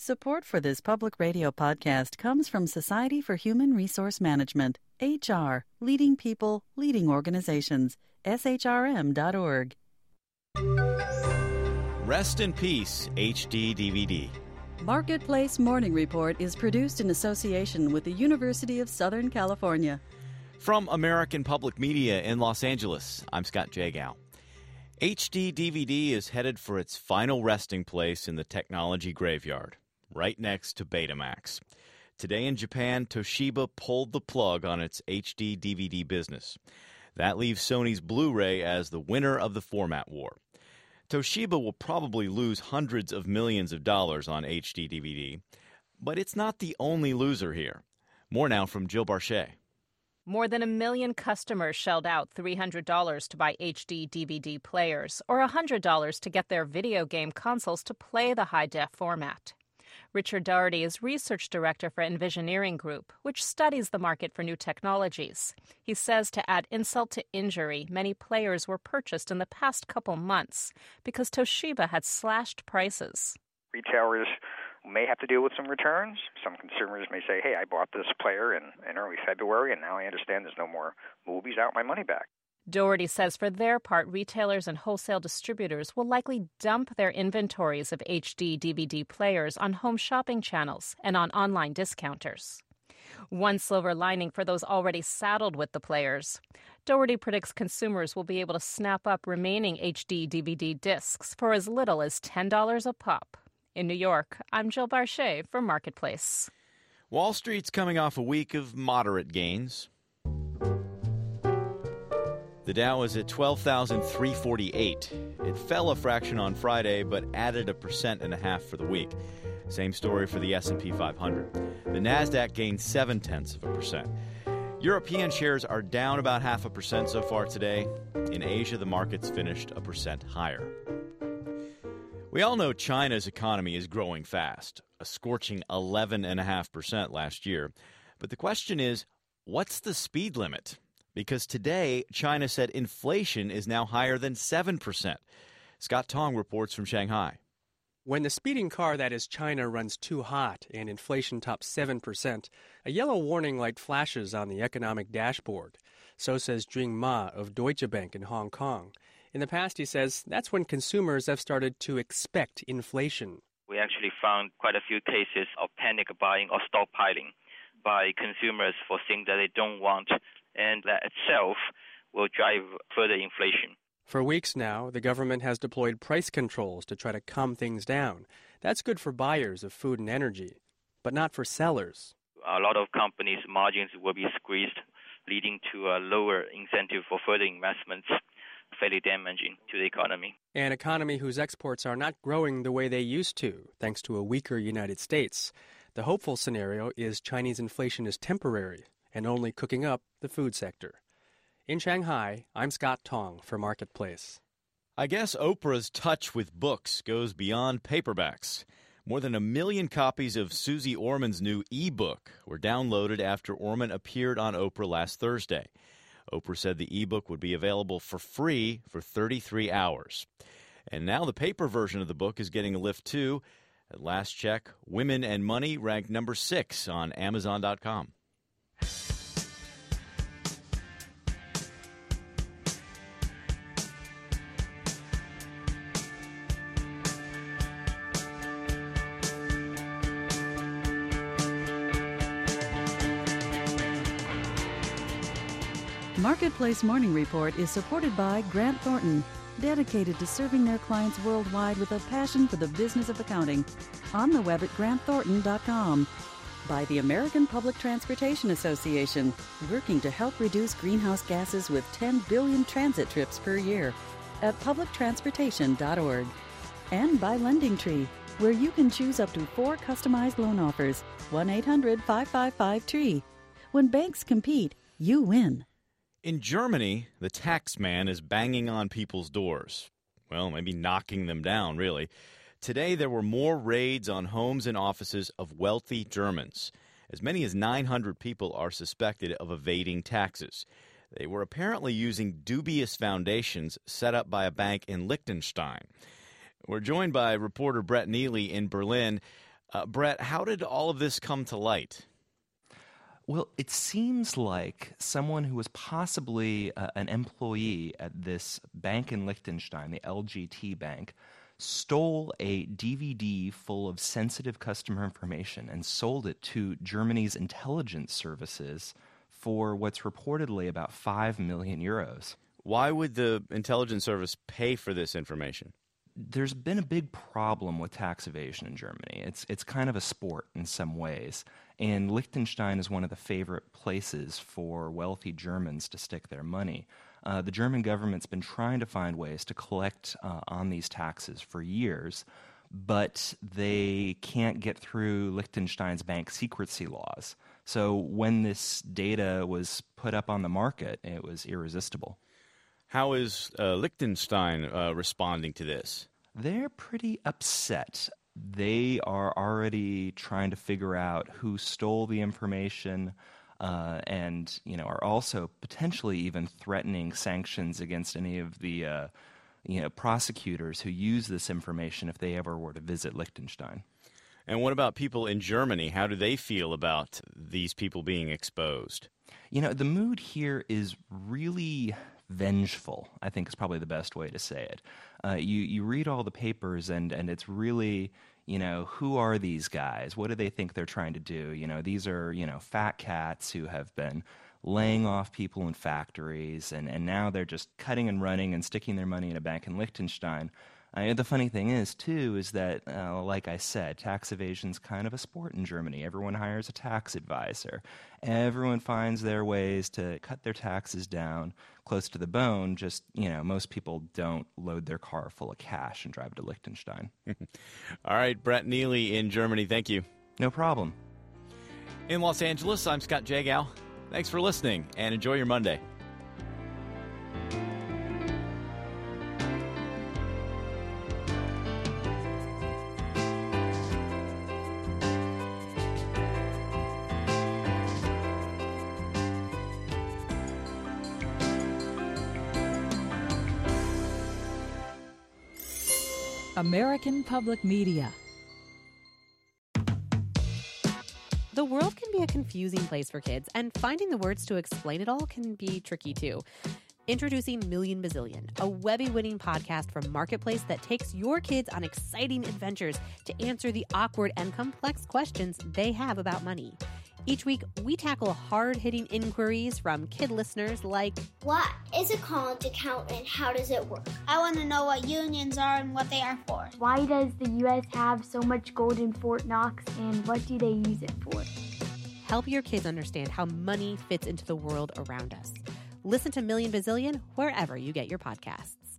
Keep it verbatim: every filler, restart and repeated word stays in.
Support for this public radio podcast comes from Society for Human Resource Management, H R, leading people, leading organizations, S H R M dot org. Rest in Peace H D D V D. Marketplace Morning Report is produced in association with the University of Southern California. From American Public Media in Los Angeles, I'm Scott Jagow. H D D V D is headed for its final resting place in the technology graveyard, right next to Betamax. Today in Japan, Toshiba pulled the plug on its H D D V D business. That leaves Sony's Blu-ray as the winner of the format war. Toshiba will probably lose hundreds of millions of dollars on H D D V D, but it's not the only loser here. More now from Jill Barchet. More than a million customers shelled out three hundred dollars to buy H D D V D players, or one hundred dollars to get their video game consoles to play the high-def format. Richard Doherty is research director for Envisioneering Group, which studies the market for new technologies. He says to add insult to injury, many players were purchased in the past couple months because Toshiba had slashed prices. Retailers may have to deal with some returns. Some consumers may say, hey, I bought this player in, in early February, and now I understand there's no more movies out, my money back. Doherty says for their part, retailers and wholesale distributors will likely dump their inventories of H D D V D players on home shopping channels and on online discounters. One silver lining for those already saddled with the players. Doherty predicts consumers will be able to snap up remaining H D D V D discs for as little as ten dollars a pop. In New York, I'm Jill Barchet for Marketplace. Wall Street's coming off a week of moderate gains. The Dow is at twelve thousand three hundred forty-eight. It fell a fraction on Friday, but added a percent and a half for the week. Same story for the S and P five hundred. The Nasdaq gained seven-tenths of a percent. European shares are down about half a percent so far today. In Asia, the markets finished a percent higher. We all know China's economy is growing fast, a scorching eleven point five percent last year. But the question is, what's the speed limit? Because today, China said inflation is now higher than seven percent. Scott Tong reports from Shanghai. When the speeding car that is China runs too hot and inflation tops seven percent, a yellow warning light flashes on the economic dashboard. So says Jing Ma of Deutsche Bank in Hong Kong. In the past, he says, that's when consumers have started to expect inflation. We actually found quite a few cases of panic buying or stockpiling by consumers for things that they don't want, and that itself will drive further inflation. For weeks now, the government has deployed price controls to try to calm things down. That's good for buyers of food and energy, but not for sellers. A lot of companies' margins will be squeezed, leading to a lower incentive for further investments, fairly damaging to the economy. An economy whose exports are not growing the way they used to, thanks to a weaker United States. The hopeful scenario is Chinese inflation is temporary and only cooking up the food sector. In Shanghai, I'm Scott Tong for Marketplace. I guess Oprah's touch with books goes beyond paperbacks. More than a million copies of Susie Orman's new e-book were downloaded after Orman appeared on Oprah last Thursday. Oprah said the e-book would be available for free for thirty-three hours. And now the paper version of the book is getting a lift, too. At last check, Women and Money ranked number six on Amazon dot com. Marketplace Morning Report is supported by Grant Thornton, dedicated to serving their clients worldwide with a passion for the business of accounting. On the web at grant thornton dot com. By the American Public Transportation Association, working to help reduce greenhouse gases with ten billion transit trips per year at public transportation dot org. And by Lending Tree, where you can choose up to four customized loan offers. one eight hundred five five five tree. When banks compete, you win. In Germany, the tax man is banging on people's doors. Well, maybe knocking them down, really. Today, there were more raids on homes and offices of wealthy Germans. As many as nine hundred people are suspected of evading taxes. They were apparently using dubious foundations set up by a bank in Liechtenstein. We're joined by reporter Brett Neely in Berlin. Uh, Brett, how did all of this come to light? Well, it seems like someone who was possibly uh, an employee at this bank in Liechtenstein, the L G T Bank, stole a D V D full of sensitive customer information and sold it to Germany's intelligence services for what's reportedly about five million euros. Why would the intelligence service pay for this information? There's been a big problem with tax evasion in Germany. It's it's kind of a sport in some ways, and Liechtenstein is one of the favorite places for wealthy Germans to stick their money. Uh, the German government's been trying to find ways to collect uh, on these taxes for years, but they can't get through Liechtenstein's bank secrecy laws. So when this data was put up on the market, it was irresistible. How is uh, Liechtenstein uh, responding to this? They're pretty upset. They are already trying to figure out who stole the information uh, and, you know, are also potentially even threatening sanctions against any of the, uh, you know, prosecutors who use this information if they ever were to visit Liechtenstein. And what about people in Germany? How do they feel about these people being exposed? You know, the mood here is really vengeful, I think is probably the best way to say it. Uh, you, you read all the papers and, and it's really, you know, who are these guys? What do they think they're trying to do? You know, these are, you know, fat cats who have been laying off people in factories and, and now they're just cutting and running and sticking their money in a bank in Liechtenstein. Uh, the funny thing is, too, is that, uh, like I said, tax evasion's kind of a sport in Germany. Everyone hires a tax advisor. Everyone finds their ways to cut their taxes down close to the bone. Just, you know, most people don't load their car full of cash and drive to Liechtenstein. All right, Brett Neely in Germany, thank you. No problem. In Los Angeles, I'm Scott Jagow. Thanks for listening, and enjoy your Monday. American Public Media. The world can be a confusing place for kids, and finding the words to explain it all can be tricky too. Introducing Million Bazillion, a Webby-winning podcast from Marketplace that takes your kids on exciting adventures to answer the awkward and complex questions they have about money. Each week, we tackle hard-hitting inquiries from kid listeners like, what is a college account and how does it work? I want to know what unions are and what they are for. Why does the U S have so much gold in Fort Knox and what do they use it for? Help your kids understand how money fits into the world around us. Listen to Million Bazillion wherever you get your podcasts.